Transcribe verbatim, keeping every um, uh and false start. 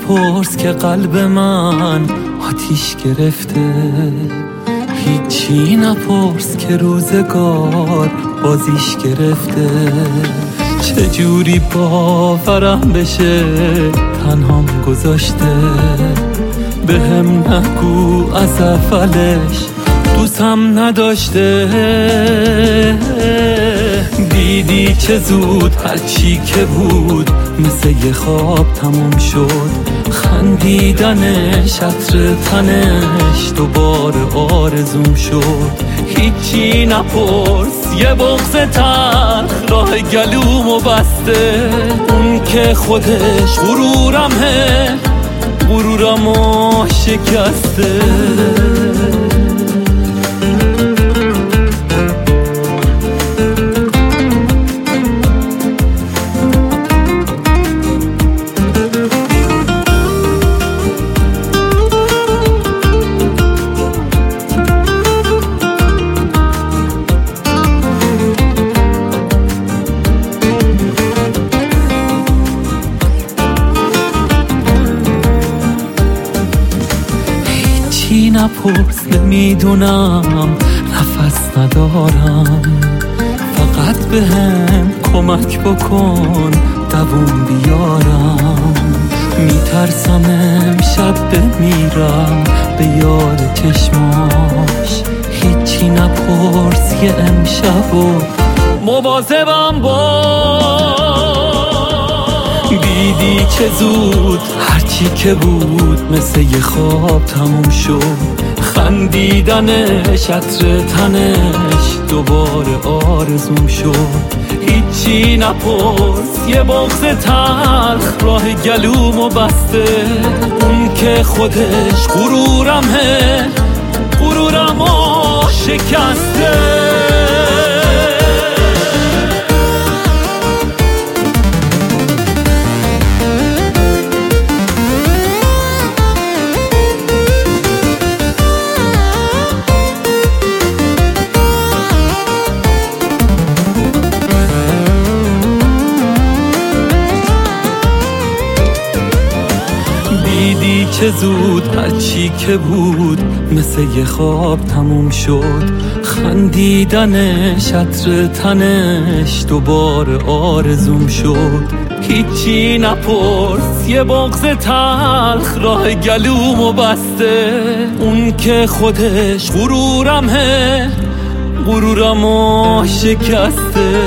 نپرس که قلب من آتیش گرفته، هیچی نپرس که روزگار بازیش گرفته. چجوری باورم بشه تنهام گذاشته، به هم نگو از اولش دوستم نداشته. دیدی چه زود هرچی که بود مثل یه خواب تموم شد، خندیدنش عطر تنش دوباره آرزوم شد. هیچی نپرس یه بغض تلخ راه گلومو بسته، اون که خودش غرورمه غرورمو شکسته. هیچی نپرس نمیدونم نفس ندارم، فقط به هم کمک بکن دووم بیارم. میترسم امشب بمیرم به یاد چشماش، هیچی نپرس یه امشبو مواظبم باش. دیدی چه زود هرچی که بود مثل یه خواب تموم شد، خندیدنش عطر تنش دوباره آرزوم شد. هیچی نپرس یه بغض تلخ راه گلومو بسته، اون که خودش غرورمه غرورمو شکسته. دیدی چه زود هرچی که بود مثل یه خواب تموم شد، خندیدنش عطر تنش دوباره آرزوم شد. هیچی نپرس یه بغض تلخ راه گلومو بسته، اون که خودش غرورمه غرورمو شکسته.